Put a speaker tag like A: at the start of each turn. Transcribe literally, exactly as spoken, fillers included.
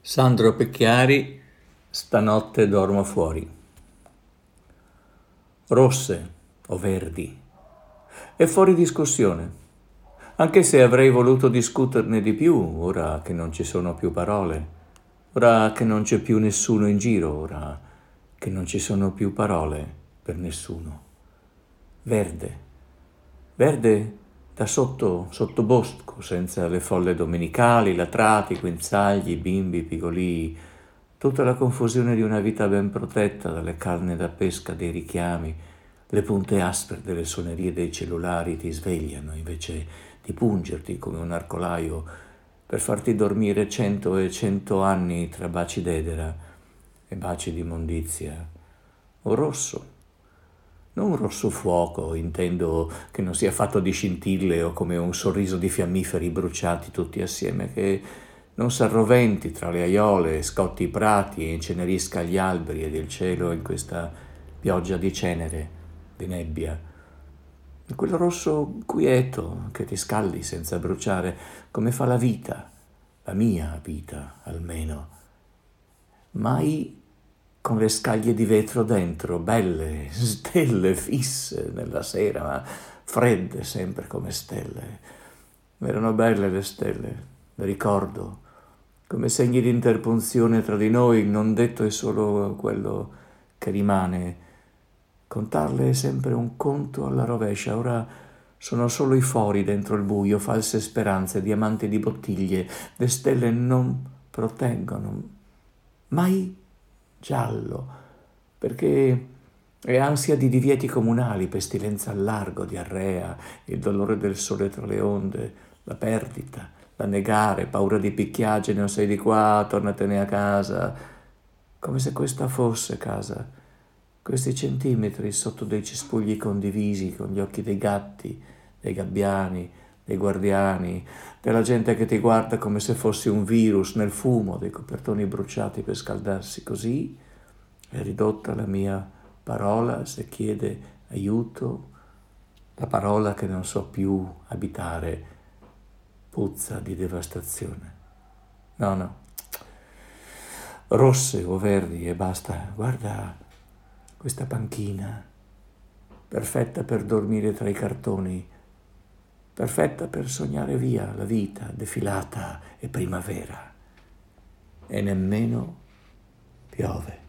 A: Sandro Pecchiari, stanotte dormo fuori. Rosse o verdi? È fuori discussione, anche se avrei voluto discuterne di più, ora che non ci sono più parole, ora che non c'è più nessuno in giro, ora che non ci sono più parole per nessuno. Verde, verde da sotto, sottobosco, senza le folle domenicali, latrati, guinzagli, bimbi, pigolii, tutta la confusione di una vita ben protetta dalle canne da pesca dei richiami. Le punte aspre delle suonerie dei cellulari ti svegliano invece di pungerti come un arcolaio per farti dormire cento e cento anni tra baci d'edera e baci di immondizia. O rosso. Non un rosso fuoco, intendo che non sia fatto di scintille o come un sorriso di fiammiferi bruciati tutti assieme, che non s'arroventi tra le aiole, scotti i prati e incenerisca gli alberi ed il cielo in questa pioggia di cenere, di nebbia. Quel rosso quieto che ti scaldi senza bruciare, come fa la vita, la mia vita almeno. Mai con le scaglie di vetro dentro, belle, stelle fisse nella sera, ma fredde sempre come stelle. Erano belle le stelle, le ricordo, come segni di interpunzione tra di noi, il non detto è solo quello che rimane. Contarle è sempre un conto alla rovescia, ora sono solo i fori dentro il buio, false speranze, diamanti di bottiglie, le stelle non proteggono, mai giallo, perché è ansia di divieti comunali, pestilenza al largo, diarrea, il dolore del sole tra le onde, la perdita, l'annegare, paura di picchiaggine, non sei di qua, tornatene a casa, come se questa fosse casa, questi centimetri sotto dei cespugli condivisi con gli occhi dei gatti, dei gabbiani, dei guardiani, della gente che ti guarda come se fossi un virus nel fumo dei copertoni bruciati per scaldarsi. Così è ridotta la mia parola se chiede aiuto, la parola che non so più abitare, puzza di devastazione. No, no, rosse o verdi e basta. Guarda questa panchina, perfetta per dormire tra i cartoni, perfetta per sognare via la vita defilata e primavera. E nemmeno piove.